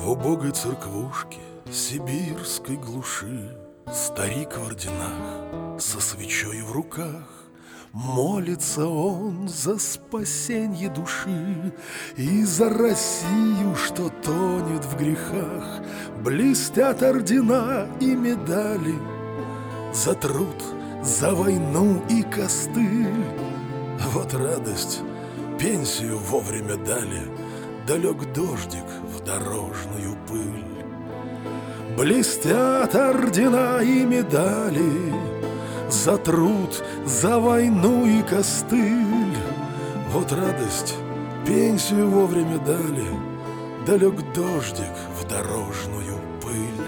В убогой церквушке сибирской глуши старик в орденах со свечой в руках. Молится он за спасенье души и за Россию, что тонет в грехах. Блестят ордена и медали за труд, за войну и костыль. Вот радость, пенсию вовремя дали, да лег дождик в дорожную пыль. Блестят ордена и медали за труд, за войну и костыль. Вот радость, пенсию вовремя дали, да лег дождик в дорожную пыль.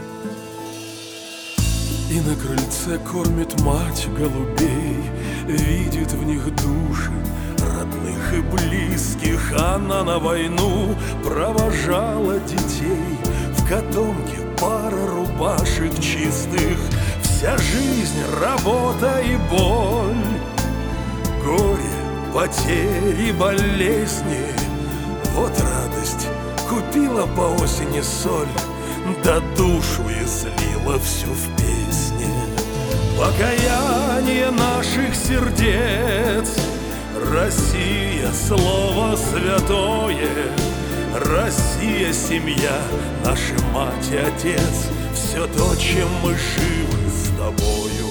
И на крыльце кормит мать голубей, видит в них души родных и близких. Она на войну провожала детей, в котомке пара рубашек чистых. Вся жизнь, работа и боль, горе, потери, болезни. Вот радость, купила по осени соль, да душу и слила всю в песне. Покаяние наших сердец, Россия, слово святое. Россия, семья, наша мать и отец, все то, чем мы живы с тобою.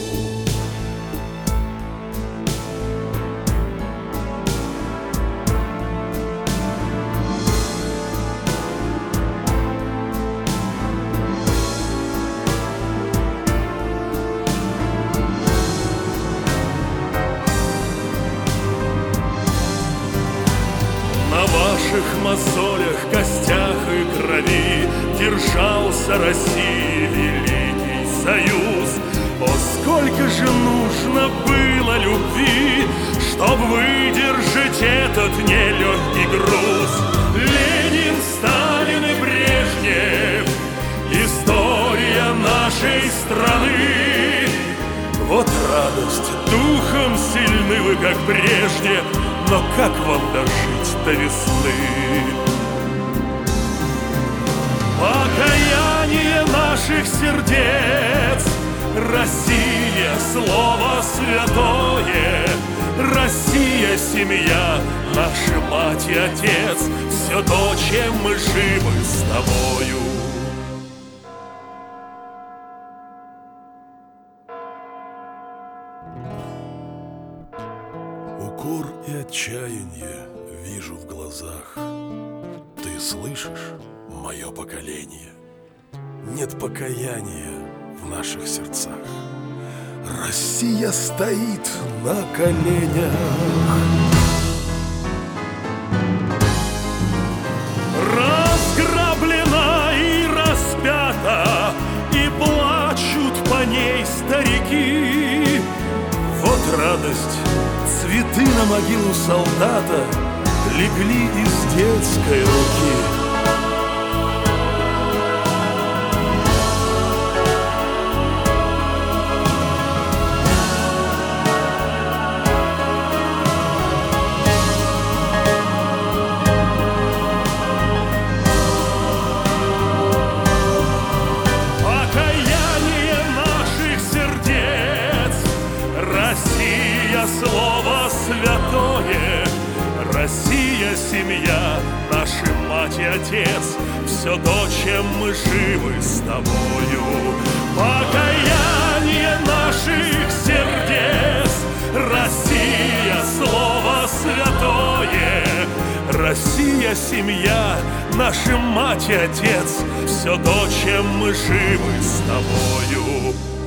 На ваших мозолях, костях и крови держался России великий союз. О, сколько же нужно было любви, чтоб выдержать этот нелегкий груз. Ленин, Сталин и Брежнев, история нашей страны. Вот радость, духом сильны вы, как прежде, но как вам дожить до весны? Покаяние наших сердец, Россия, слово святое. Россия, семья, наша мать и отец, все то, чем мы живы с тобою. Укор и отчаяние вижу в глазах. Ты слышишь, мое поколение? Нет покаяния в наших сердцах. Россия стоит на коленях. Разграблена и распята, и плачут по ней старики. Вот радость, цветы на могилу солдата легли из детской руки. Слово святое, Россия, семья, наша мать и отец, все то, чем мы живы с тобою. Покаяние наших сердец, Россия, слово святое. Россия, семья, наша мать и отец, все то, чем мы живы с тобою.